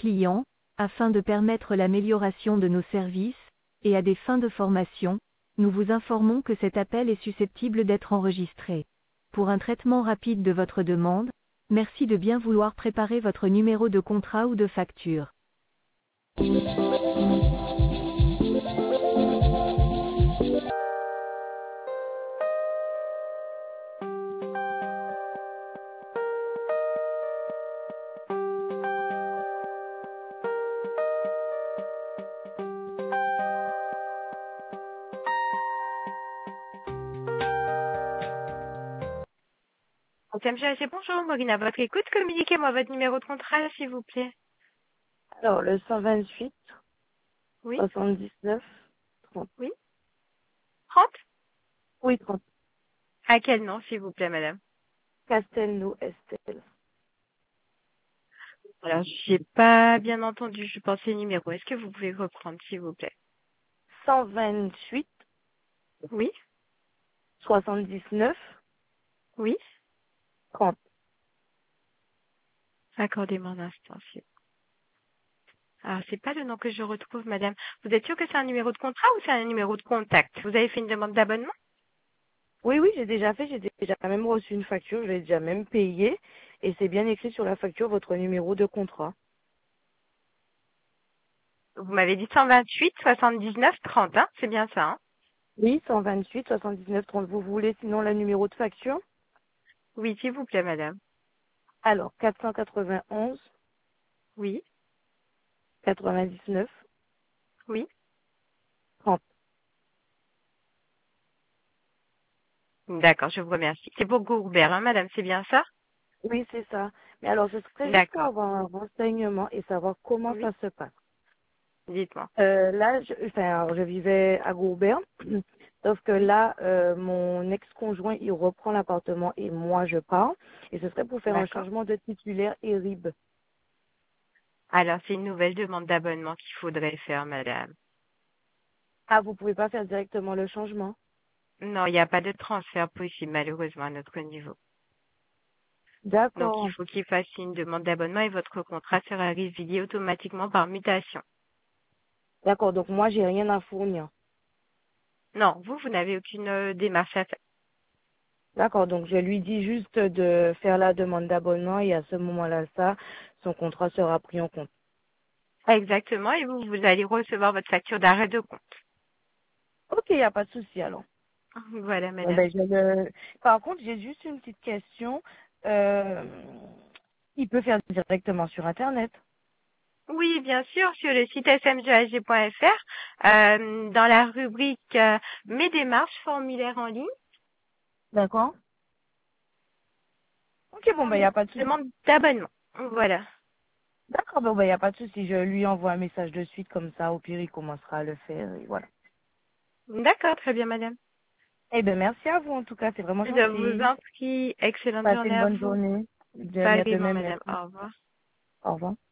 clients, afin de permettre l'amélioration de nos services, et à des fins de formation, nous vous informons que cet appel est susceptible d'être enregistré. Pour un traitement rapide de votre demande, merci de bien vouloir préparer votre numéro de contrat ou de facture. MGAG, bonjour, Maureen, à votre écoute. Communiquez-moi votre numéro de contrat, s'il vous plaît. Alors, le 128, Oui, 79, 30. oui. 30. Oui, 30. À quel nom, s'il vous plaît, madame? Castelnau, Estelle. Alors, j'ai pas bien entendu, je pensais numéro. Est-ce que vous pouvez reprendre, s'il vous plaît? 128, Oui, 79, oui. 30. Accordez-moi un instant, s'il vous plaît. Alors, c'est pas le nom que je retrouve, madame. Vous êtes sûre que c'est un numéro de contrat ou c'est un numéro de contact? Vous avez fait une demande d'abonnement? Oui, oui, j'ai déjà fait. J'ai déjà même reçu une facture. Je l'ai déjà même payée. Et c'est bien écrit sur la facture votre numéro de contrat. Vous m'avez dit 128, 79, 30, hein? C'est bien ça, hein? Oui, 128, 79, 30. Vous voulez sinon le numéro de facture? Oui, s'il vous plaît, madame. Alors, 491, Oui, 99, oui. 30. D'accord, je vous remercie. C'est pour Gourbert, hein, madame, c'est bien ça? Oui, c'est ça. Mais alors, ce serait juste pour D'accord. avoir un renseignement et savoir comment Oui, ça se passe. dites-moi. Là, alors, je vivais à Gourbert, sauf que Oui, là, mon ex-conjoint, il reprend l'appartement et moi, je pars. Et ce serait pour faire un d'accord. changement de titulaire et RIB. Alors, c'est une nouvelle demande d'abonnement qu'il faudrait faire, madame. Ah, vous pouvez pas faire directement le changement? Non, il n'y a pas de transfert possible, malheureusement, à notre niveau. Donc, il D'accord. faut qu'il fasse une demande d'abonnement et votre contrat sera résilié automatiquement par mutation. D'accord, donc moi, j'ai rien à fournir. Non, vous n'avez aucune démarche à faire. D'accord, donc je lui dis juste de faire la demande d'abonnement et à ce moment-là, ça, son contrat sera pris en compte. Exactement, et vous allez recevoir votre facture d'arrêt de compte. Ok, il n'y a pas de souci alors. Voilà, Bon, madame. ben, Par contre, j'ai juste une petite question. Euh, Il peut faire directement sur Internet. Oui, bien sûr, sur le site smgag.fr, dans la rubrique Mes démarches, formulaire en ligne, D'accord. Ok, bon, ben, il n'y a pas de souci. demande d'abonnement. Voilà. D'accord, bon, ben, il n'y a pas de souci. Je lui envoie un message de suite comme ça. Au pire, il commencera à le faire. Et voilà. D'accord, très bien, madame. Eh ben, merci à vous, en tout cas. C'est vraiment Je vous gentil. en prie. Excellente Passez journée une à bonne vous. journée. De Pareillement, même, madame. merci. Au revoir. Au revoir.